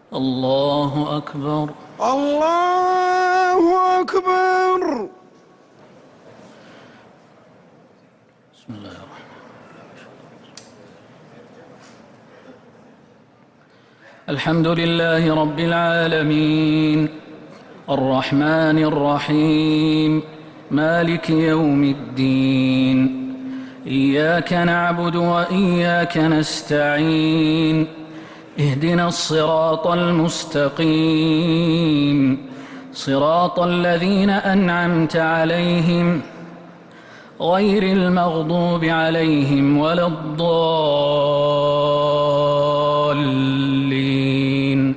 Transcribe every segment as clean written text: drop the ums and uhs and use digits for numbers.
الله أكبر. الله أكبر. بسم الله الرحمن الرحيم. الحمد لله رب العالمين الرحمن الرحيم مالك يوم الدين. إياك نعبد وإياك نستعين. اهدنا الصراط المستقيم صراط الذين أنعمت عليهم غير المغضوب عليهم ولا الضالين.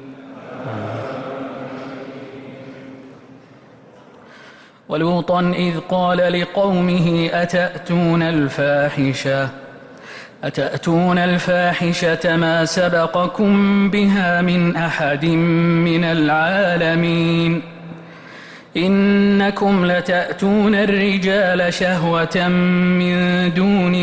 ولوطا إذ قال لقومه أتأتون الفاحشة ما سبقكم بها من أحد من العالمين. إنكم لتأتون الرجال شهوة من دون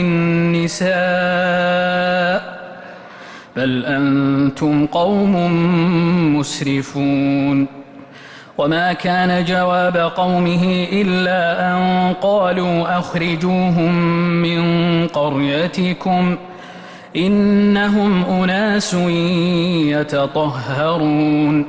النساء بل أنتم قوم مسرفون. وما كان جواب قومه إلا أن قالوا أخرجوهم من قريتكم إنهم أناس يتطهرون.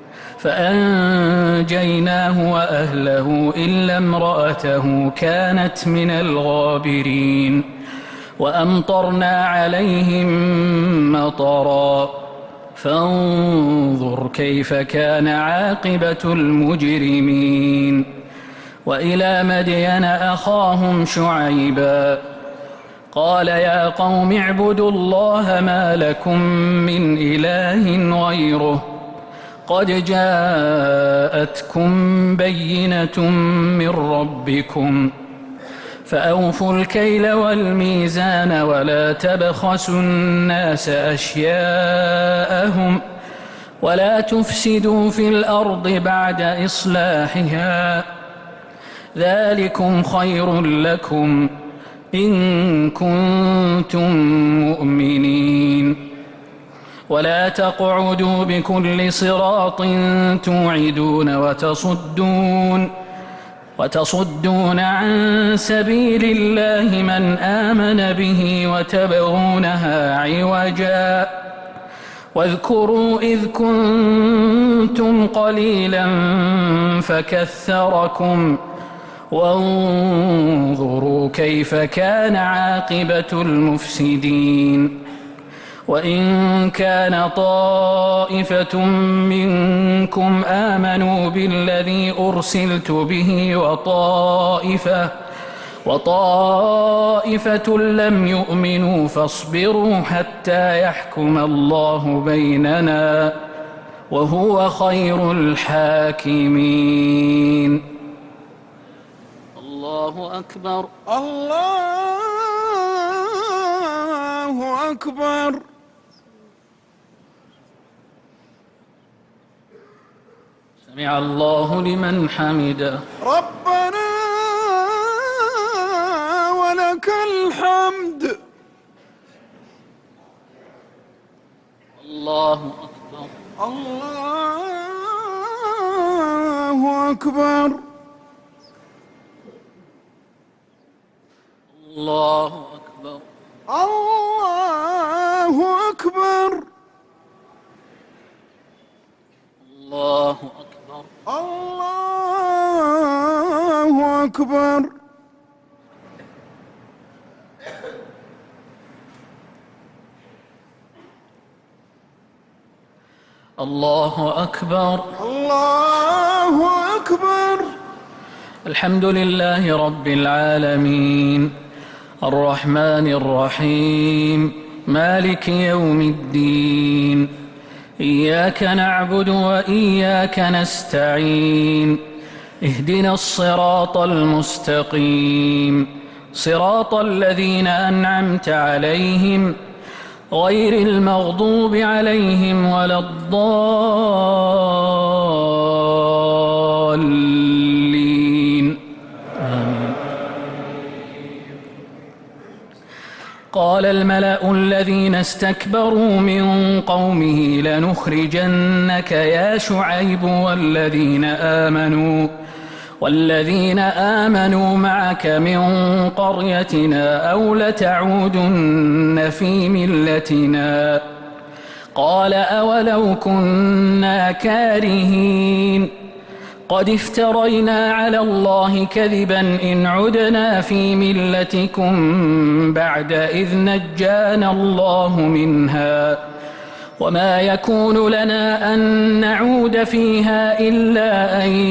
فأنجيناه وأهله إلا امرأته كانت من الغابرين. وأمطرنا عليهم مطرا فانظر كيف كان عاقبة المجرمين. وإلى مدين أخاهم شعيبا قال يا قوم اعبدوا الله ما لكم من إله غيره قد جاءتكم بينة من ربكم فأوفوا الكيل والميزان ولا تبخسوا الناس أشياءهم ولا تفسدوا في الأرض بعد إصلاحها ذلكم خير لكم إن كنتم مؤمنين. ولا تقعدوا بكل صراط توعدون وتصدون عن سبيل الله من آمن به وتبغونها عوجا. واذكروا إذ كنتم قليلا فكثركم وانظروا كيف كان عاقبة المفسدين. وإن كان طائفة منكم آمنوا بالذي أرسلت به وطائفة لم يؤمنوا فاصبروا حتى يحكم الله بيننا وهو خير الحاكمين. الله أكبر. الله أكبر. سمع الله لمن حمده. ربنا ولك الحمد. الله أكبر. الله أكبر. الله أكبر. الله أكبر. الله أكبر. الله أكبر. الله أكبر. الله أكبر. الحمد لله رب العالمين الرحمن الرحيم مالك يوم الدين. إياك نعبد وإياك نستعين. اهدنا الصراط المستقيم صراط الذين أنعمت عليهم غير المغضوب عليهم ولا الضالين. آمين. قال الملأ الذين استكبروا من قومه لنخرجنك يا شعيب والذين آمنوا معك من قريتنا أو لتعودن في ملتنا قال أولو كنا كارهين قد افترينا على الله كذبا إن عدنا في ملتكم بعد إذ نجانا الله منها وما يكون لنا أن نعود فيها إلا أن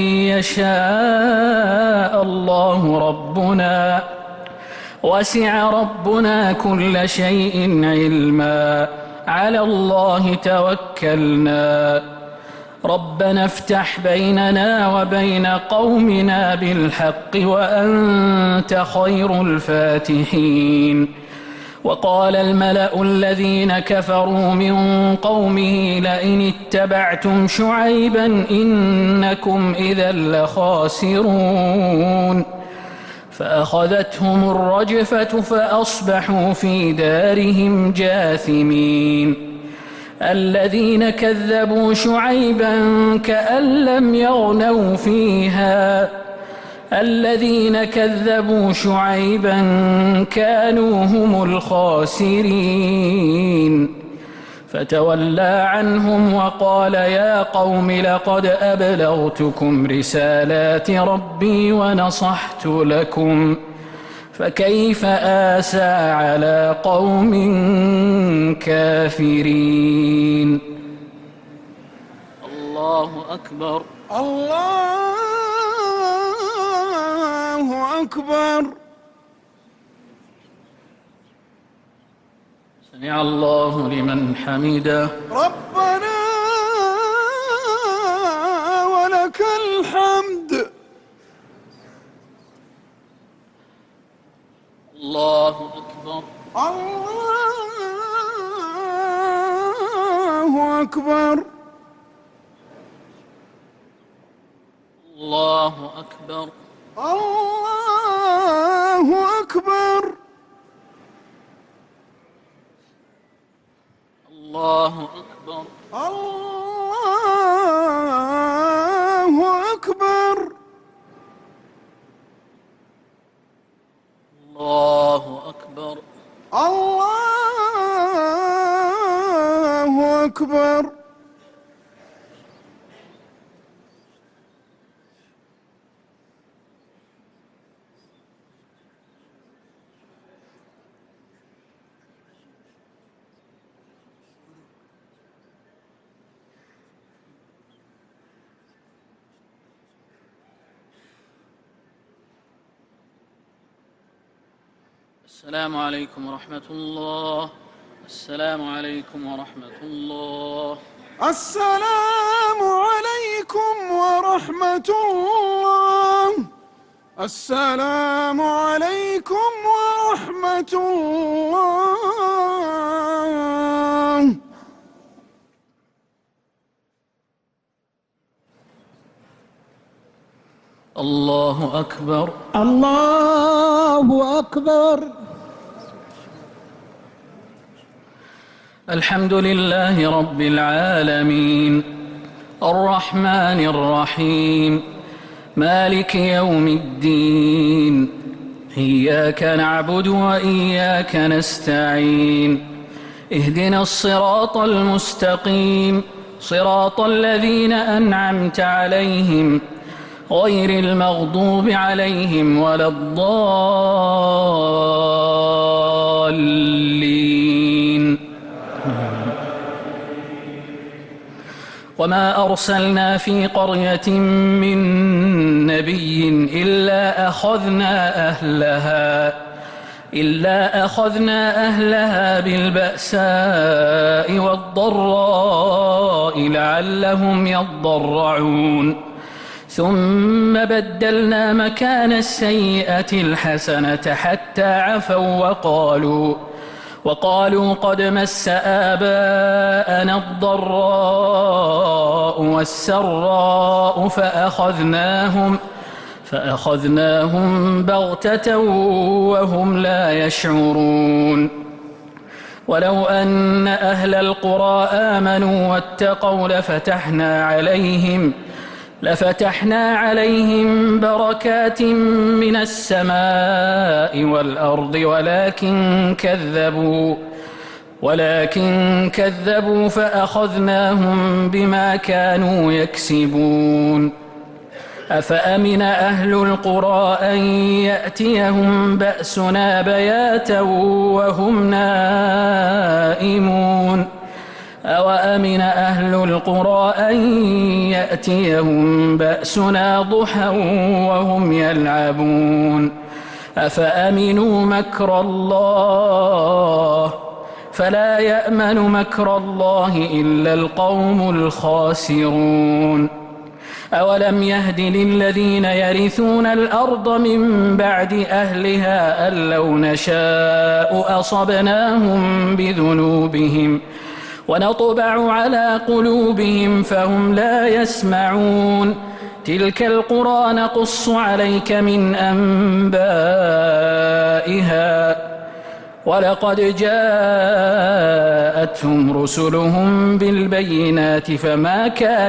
يشاء الله ربنا وسع ربنا كل شيء علما على الله توكلنا ربنا افتح بيننا وبين قومنا بالحق وأنت خير الفاتحين وقال الملأ الذين كفروا من قومه لئن اتبعتم شعيبا إنكم إذا لخاسرون فأخذتهم الرجفة فأصبحوا في دارهم جاثمين الذين كذبوا شعيبا كأن لم يغنوا فيها الذين كذبوا شعيبا كانوا هم الخاسرين فتولى عنهم وقال يا قوم لقد أبلغتكم رسالات ربي ونصحت لكم فكيف آسى على قوم كافرين الله أكبر الله أكبر. سمع الله لمن حمده ربنا ولك الحمد. الله أكبر الله أكبر. الله أكبر الله أكبر. الله أكبر الله أكبر. الله أكبر الله أكبر. السلام عليكم ورحمة الله. السلام عليكم ورحمة الله. السلام عليكم ورحمة الله. السلام عليكم ورحمة الله. الله أكبر الله أكبر. الحمد لله رب العالمين الرحمن الرحيم مالك يوم الدين إياك نعبد وإياك نستعين اهدنا الصراط المستقيم صراط الذين أنعمت عليهم غير المغضوب عليهم ولا الضالين. وما أرسلنا في قرية من نبي إلا أخذنا أهلها بالبأساء والضراء لعلهم يضرعون ثم بدلنا مكان السيئة الحسنة حتى عفوا وقالوا قد مس آباءنا الضراء والسراء فأخذناهم بغتة وهم لا يشعرون. ولو أن أهل القرى آمنوا واتقوا لفتحنا عليهم بركات من السماء والأرض ولكن كذبوا فأخذناهم بما كانوا يكسبون. أفأمن أهل القرى أن يأتيهم بأسنا بياتا وهم نائمون أوأمن أهل القرى أن يأتيهم بأسنا ضحى وهم يلعبون أفأمنوا مكر الله فلا يأمن مكر الله إلا القوم الخاسرون. أولم يهد للذين يرثون الأرض من بعد أهلها أن لو نشاء أصبناهم بذنوبهم ونطبع على قلوبهم فهم لا يسمعون. تلك القرى نقص عليك من أنبائها ولقد جاءتهم رسلهم بالبينات فما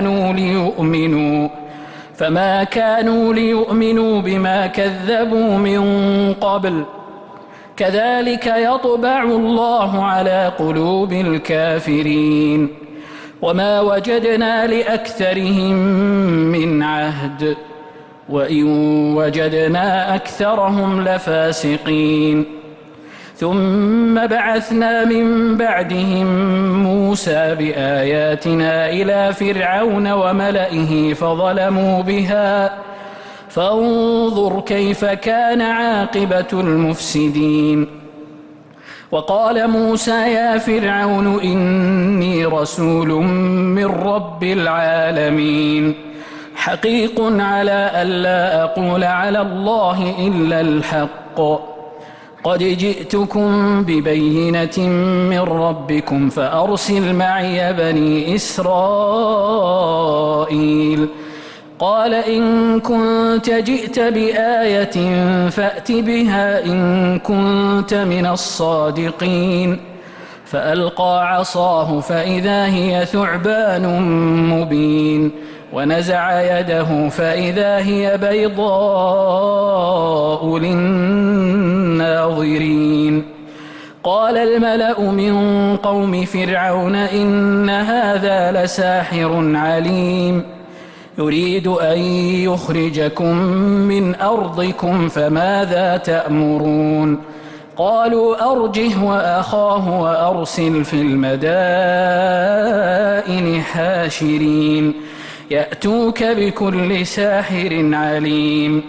كانوا ليؤمنوا بما كذبوا من قبل كذلك يطبع الله على قلوب الكافرين. وما وجدنا لأكثرهم من عهد وإن وجدنا أكثرهم لفاسقين. ثم بعثنا من بعدهم موسى بآياتنا إلى فرعون وملئه فظلموا بها فانظر كيف كان عاقبة المفسدين. وقال موسى يا فرعون إني رسول من رب العالمين حقيق على ألا أقول على الله إلا الحق قد جئتكم ببينة من ربكم فأرسل معي بني إسرائيل. قال إن كنت جئت بآية فأت بها إن كنت من الصادقين. فألقى عصاه فإذا هي ثعبان مبين ونزع يده فإذا هي بيضاء للناظرين. قال الملأ من قوم فرعون إن هذا لساحر عليم يريد أن يخرجكم من أرضكم فماذا تأمرون. قالوا أرجه وأخاه وأرسل في المدائن حاشرين يأتوك بكل ساحر عليم.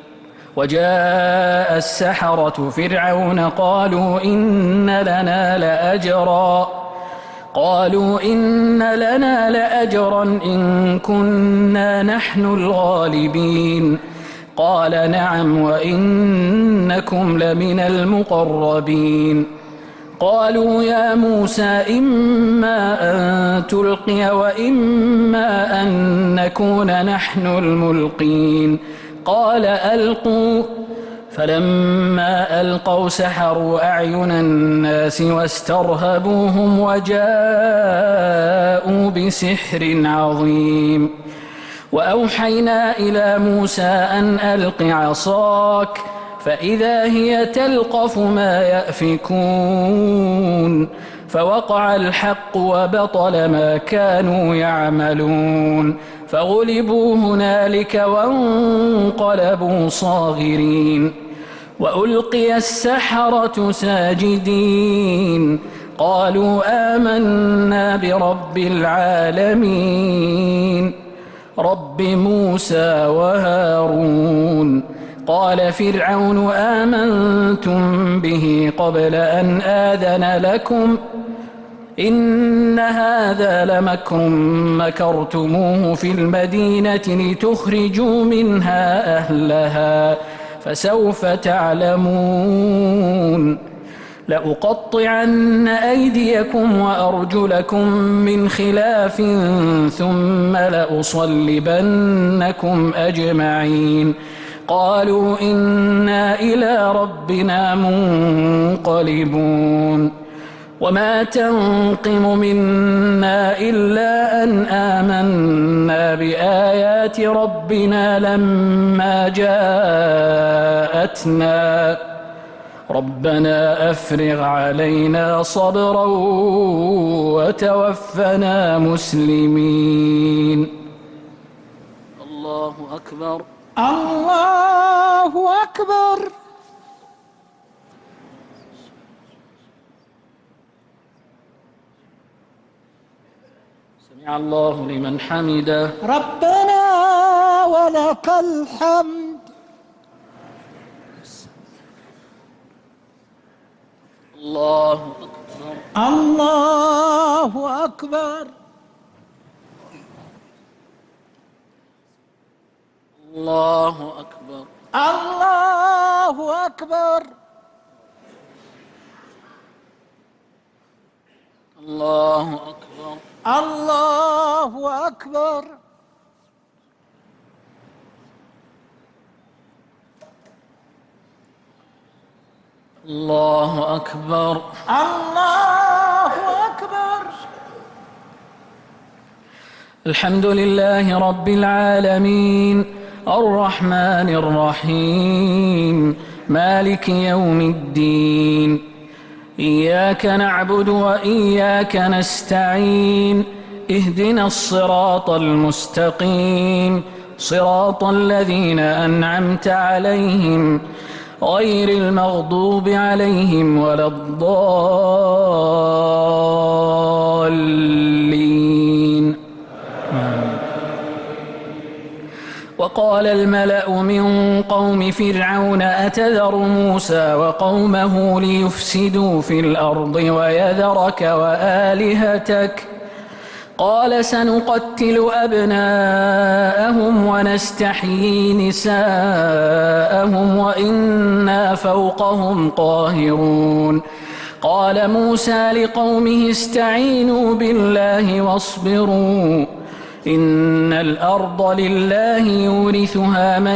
وجاء السحرة فرعون قالوا إن لنا لأجرا إن كنا نحن الغالبين. قال نعم وإنكم لمن المقربين. قالوا يا موسى إما أن تلقي وإما أن نكون نحن الملقين. قال ألقوا فلما ألقوا سحروا أعين الناس واسترهبوهم وجاءوا بسحر عظيم. وأوحينا إلى موسى أن ألق عصاك فإذا هي تلقف ما يأفكون فوقع الحق وبطل ما كانوا يعملون فغلبوا هنالك وانقلبوا صاغرين. وألقي السحرة ساجدين قالوا آمنا برب العالمين رب موسى وهارون. قال فرعون آمنتم به قبل أن آذن لكم إن هذا لمكر مكرتموه في المدينة لتخرجوا منها أهلها فسوف تعلمون. لأقطعن أيديكم وأرجلكم من خلاف ثم لأصلبنكم أجمعين. قالوا إنا إلى ربنا منقلبون. وما تنقم منا إلا أن آمنا بآيات ربنا لما جاءتنا ربنا أفرغ علينا صبرا وتوفنا مسلمين. الله أكبر. الله أكبر. سمع الله لمن حمده. ربنا ولك الحمد. الله أكبر. الله أكبر. الله أكبر. الله أكبر. الله أكبر. الله أكبر. الله أكبر. الله أكبر. الحمد لله رب العالمين الرحمن الرحيم مالك يوم الدين إياك نعبد وإياك نستعين اهدنا الصراط المستقيم صراط الذين أنعمت عليهم غير المغضوب عليهم ولا الضالين. وقال الملأ من قوم فرعون أتذر موسى وقومه ليفسدوا في الأرض ويذرك وآلهتك قال سنقتل أبناءهم ونستحيي نساءهم وإنا فوقهم قاهرون. قال موسى لقومه استعينوا بالله واصبروا إن الأرض لله يورثها من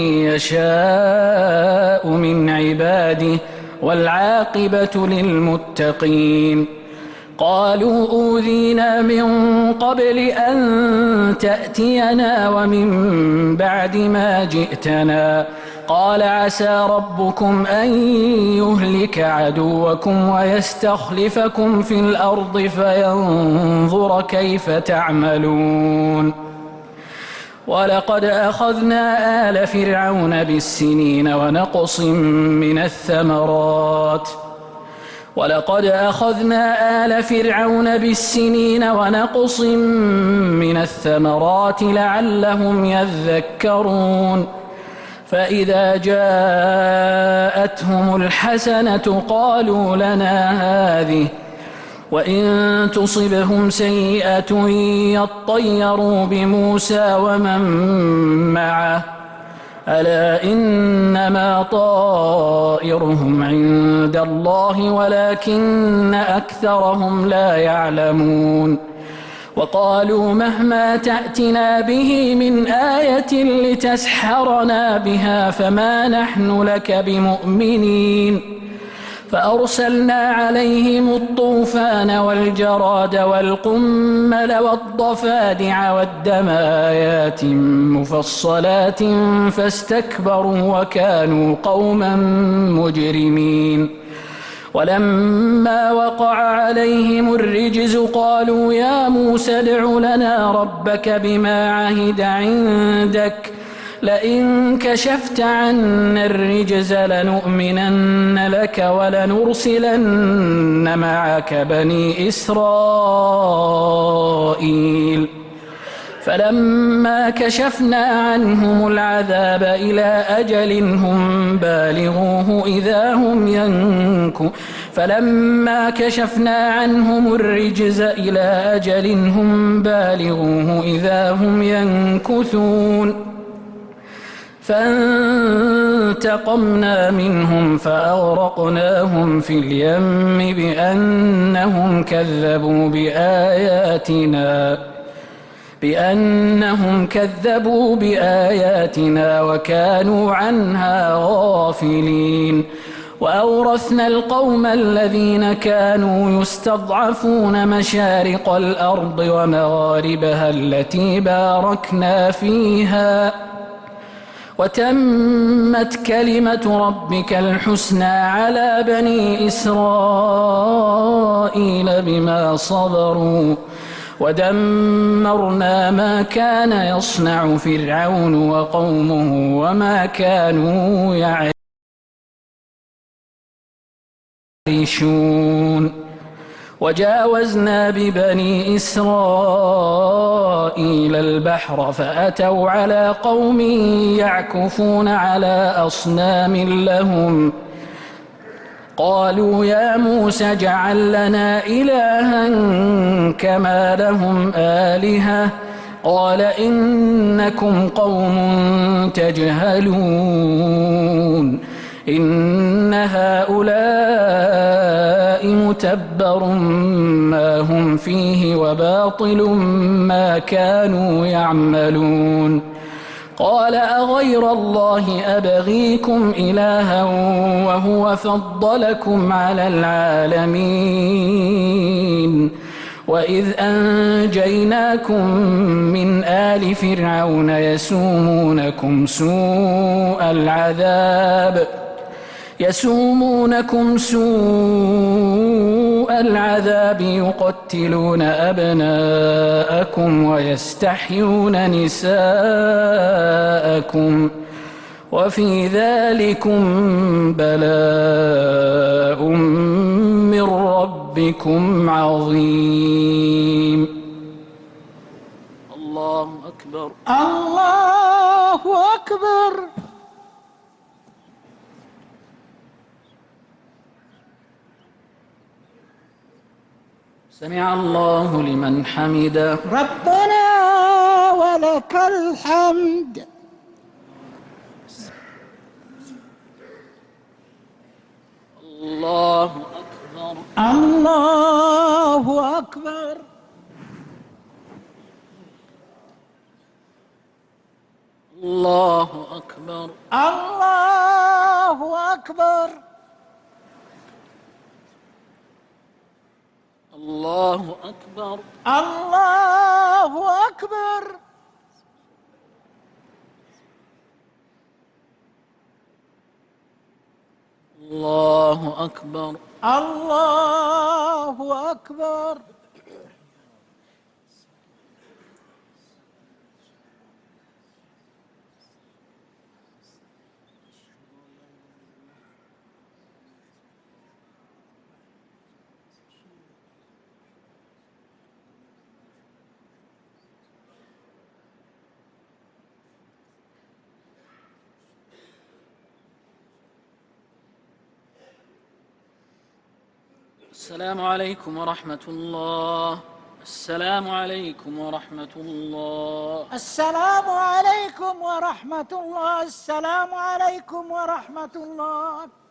يشاء من عباده والعاقبة للمتقين. قالوا أوذينا من قبل أن تأتينا ومن بعد ما جئتنا قال عسى ربكم أن يهلك عدوكم ويستخلفكم في الأرض فينظر كيف تعملون. ولقد أخذنا آل فرعون بالسنين ونقص من الثمرات ولقد أخذنا آل فرعون بالسنين ونقص من الثمرات لعلهم يذكرون. فإذا جاءتهم الحسنة قالوا لنا هذه وإن تصبهم سيئة يطيروا بموسى ومن معه ألا إنما طائرهم عند الله ولكن أكثرهم لا يعلمون. وقالوا مهما تأتنا به من آية لتسحرنا بها فما نحن لك بمؤمنين. فأرسلنا عليهم الطوفان والجراد والقمل والضفادع والدم آيات مفصلات فاستكبروا وكانوا قوما مجرمين. ولما وقع عليهم الرجز قالوا يا موسى ادع لنا ربك بما عهد عندك لئن كشفت عنا الرجز لنؤمنن لك ولنرسلن معك بني إسرائيل. فلما كشفنا عنهم العذاب إلى أجل هم بالغوه إذا هم فلما كشفنا عنهم الرجز إلى أجل هم بالغوه إذا هم ينكثون. فانتقمنا منهم فأغرقناهم في اليم بأنهم كذبوا بآياتنا وكانوا عنها غافلين. وأورثنا القوم الذين كانوا يستضعفون مشارق الأرض ومغاربها التي باركنا فيها وتمت كلمة ربك الحسنى على بني إسرائيل بما صبروا ودمرنا ما كان يصنع فرعون وقومه وما كانوا يعيشون وجاوزنا ببني إسرائيل البحر فأتوا على قوم يعكفون على أصنام لهم قالوا يا موسى اجعل لنا إلها كما لهم آلهة قال إنكم قوم تجهلون إن هؤلاء متبر ما هم فيه وباطل ما كانوا يعملون قال أغير الله أبغيكم إلها وهو فضلكم على العالمين وإذ أنجيناكم من آل فرعون يسومونكم سوء العذاب يقتلون أبناءكم ويستحيون نساءكم وفي ذلكم بلاء من ربكم عظيم. الله أكبر. الله أكبر. سمع الله لمن حمده. ربنا ولك الحمد. الله أكبر. الله أكبر. الله أكبر. الله أكبر. الله أكبر. الله أكبر. الله أكبر. الله أكبر. السلام عليكم ورحمة الله. السلام عليكم ورحمة الله. السلام عليكم ورحمة الله. السلام عليكم ورحمة الله.